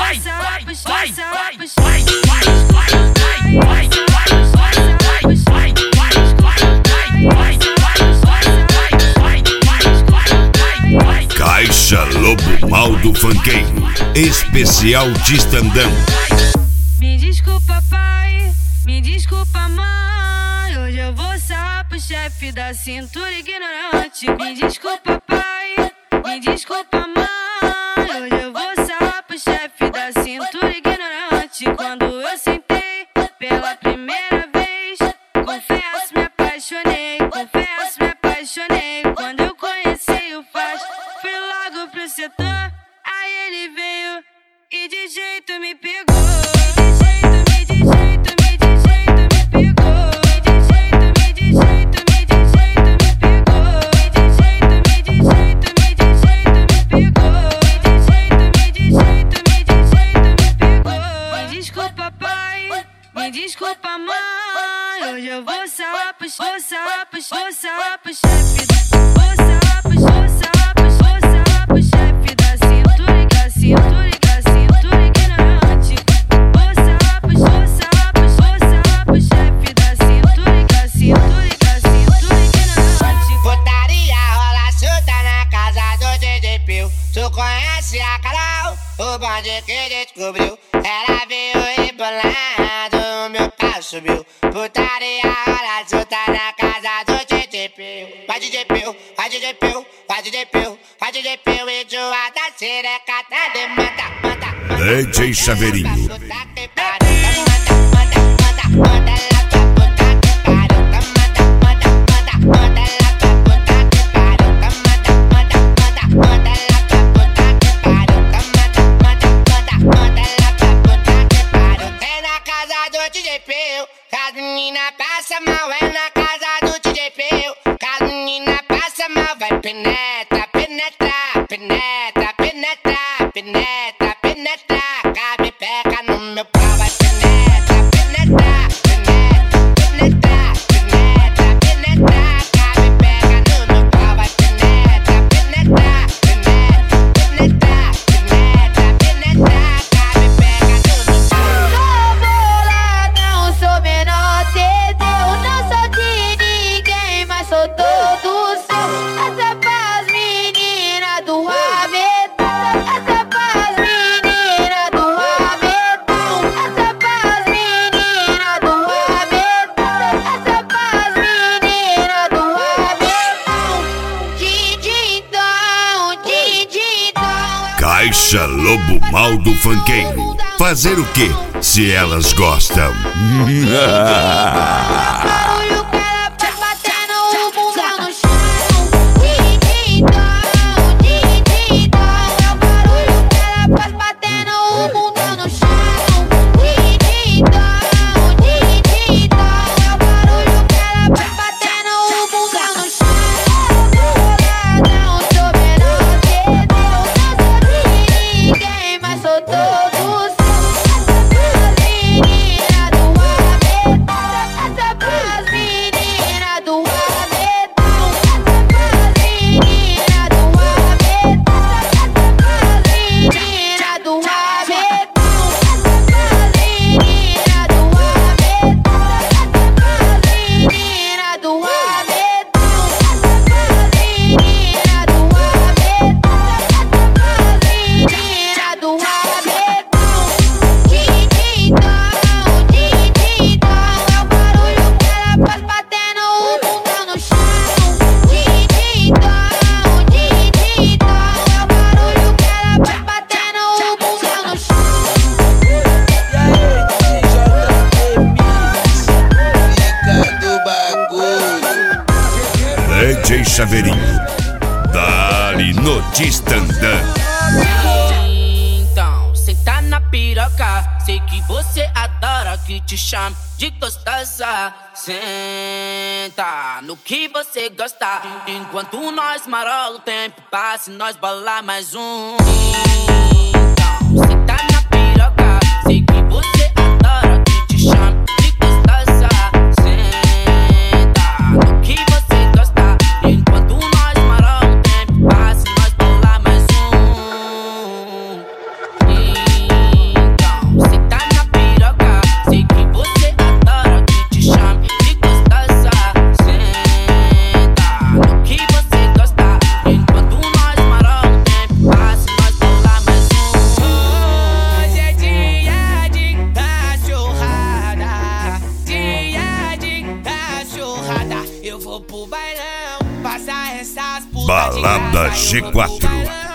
Caixa Lobo Mal do Funkeiro, especial de stand-up. Me desculpa pai, me desculpa mãe, hoje eu vou sarrar pro chefe da cintura ignorante. Me desculpa pai, me desculpa mãe, hoje eu vou sarrar pro chefe da cintura ignorante. Quando eu sentei pela primeira vez, confesso me apaixonei, confesso me apaixonei. Quando eu conheci o Faz, fui logo pro setor, aí ele veio e de jeito me pegou. Desculpa mãe, hoje eu vou sarrar pro chefe, vou sarrar pro chefe da cintura ignorante. Vou sarrar pro chefe da cintura ignorante. Putaria rola solta na casa do DJ Pio. Tu conhece a Carol, o bonde que descobriu. Ela veio rebolando, meu pau subiu. Putaria rola solta na casa do DJ Pio. Vai DJ Pio, vai DJ Pio, vai DJ Pio, vai DJ Pio. Enjoada, xereca, tá de mata. DJ Chaveirinho. As menina passa mal, é na casa do DJ Pio. As menina passa mal, vai penetra, penetra, penetra, penetra, penetra, penetra. Cabe pega no meu pau, vai penetra, penetra, penetra, penetra, penetra, penetra. Cabe pega no meu pau, vai penetra, penetra, penetra, penetra, penetra, penetra. Cabe pega no meu pau. Sou boladão, sou menor de Deus, não sou de ninguém, mas sou todo seu. Essa paz menina do rabetão, essa paz menina do rabetão, essa paz menina do rabetão, essa paz menina do rabetão. Dididão, dididão. Caixa Lobo Mal do Funkeiro. Fazer o quê se elas gostam? Barulho que ela faz batendo o bundão no chão. Dididão, dididão. É o barulho que ela faz batendo o bundão no chão. Dididão, dididão. É o barulho que ela faz batendo o bundão no chão. Boladão, sou menor de Deus, não sou de ninguém, mas sou todo seu. DJ Chaveirinho. Dali no stand-up. Então, senta na piroca. Sei que você adora que te chame de gostosa. Senta no que você gosta. Enquanto nós marola o tempo passa e nós bolar mais um. Então, senta na piroca. Sei que você adora que te chame de gostosa. Senta no que você gosta. Enquanto nós marola o tempo passa e nós bolar mais um. eu vou pro bailão. Passar essas putas Balada G4.